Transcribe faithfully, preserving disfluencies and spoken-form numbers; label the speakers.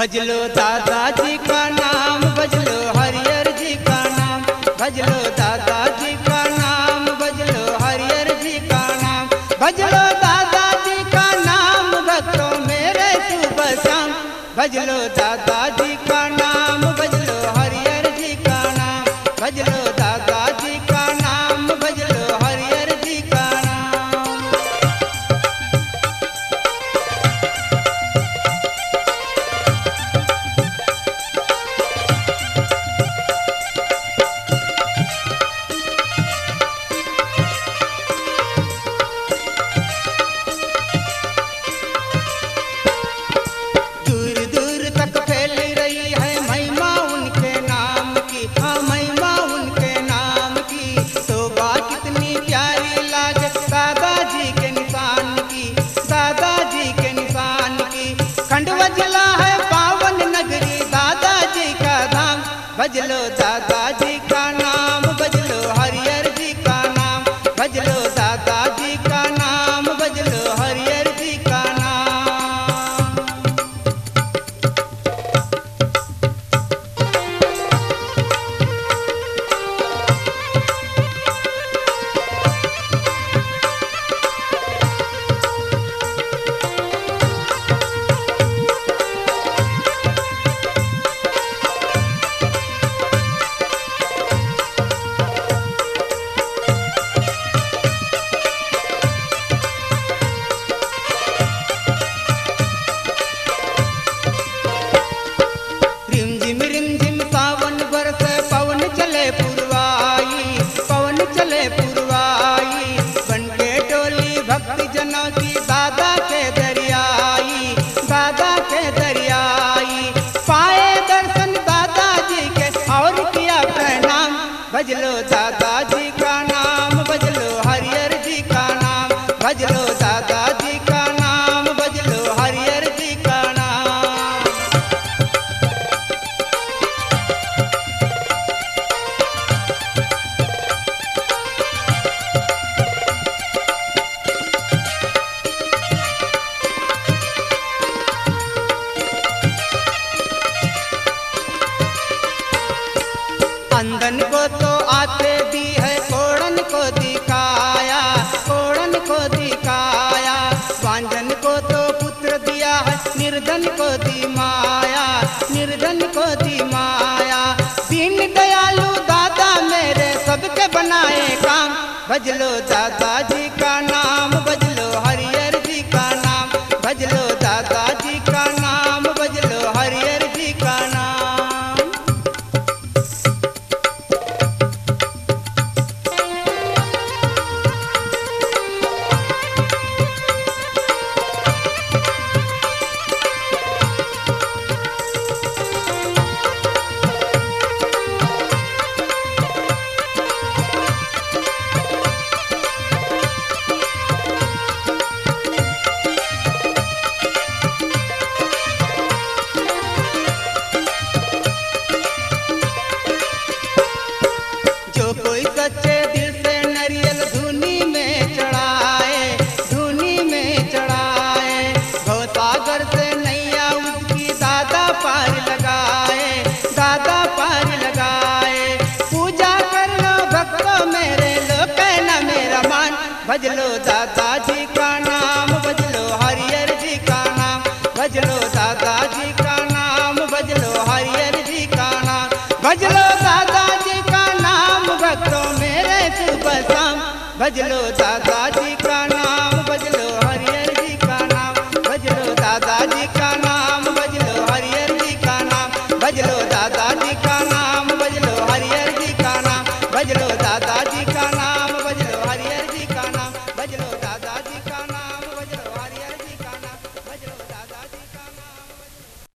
Speaker 1: भजलो दादाजी का नाम, भजलो हरिहर जी का नाम, भजलो दादाजी का नाम, भजलो हरिहर जी का नाम, भजलो दादाजी का नाम भक्तों मेरे सुबह शाम, भजलो दादाजी का नाम, भजलो हरिहर जी का नाम, भजलो दादाजी का नाम, भजलो हरिहर जी का नाम। दूर दूर तक फैल रही है महिमा उनके नाम की, हाँ महिमा उनके नाम की। शोभा कितनी प्यारी लागे दादाजी के निशान की, दादाजी के निशान की। खंडवा जिला है पावन नगरी दादाजी का धाम, भजलो दादाजी का नाम, भजलो हरिहर जी का नाम, भजलो दादाजी का नाम, भजलो हरिहर जी का नाम। रिमझिम रिमझिम सावन बरसे पवन चले पुरवाई, पवन चले पुरवाई। बनके टोली भक्ति जनों की दादा के दरियाई, दादा के दरियाई। पाए दर्शन दादाजी के और किया प्रणाम, भजलो दादाजी का नाम, भजलो हरिहर जी का नाम, भजलो दादाजी का नाम, भजलो हरिहर जी का नाम। अंधन को तो आते दी है, कोड़न को दिखाया, कोड़न को दिखाया। वांझन को तो पुत्र दिया है, निर्धन को दी माया, निर्धन को दी माया। दीन दयालु दादा मेरे सबके बनाए काम, भजलो दादाजी का नाम, भजलो हरिहर जी का नाम, भजलो दादाजी का नाम, भजलो हरिहर जी का नाम। जो कोई सच्चे दिल से नरियल धुनी में चढ़ाए, धुनी में चढ़ाए। भवसागर से नैया उसकी दादा पार लगाए, दादा पार लगाए। पूजा कर लो भक्तों मेरे, लो कहना मेरा मान, भजलो दादाजी का नाम, भजलो हरिहर जी का नाम, भजलो दादाजी का नाम, भजलो हरिहर जी का नाम, भजलो दादाजी का नाम भक्तों मेरे सुबह शाम, भजलो दादाजी का नाम, भजलो हरिहर जी का नाम, भजलो दादाजी का नाम, भजलो हरिहर जी का नाम, भजलो दादाजी का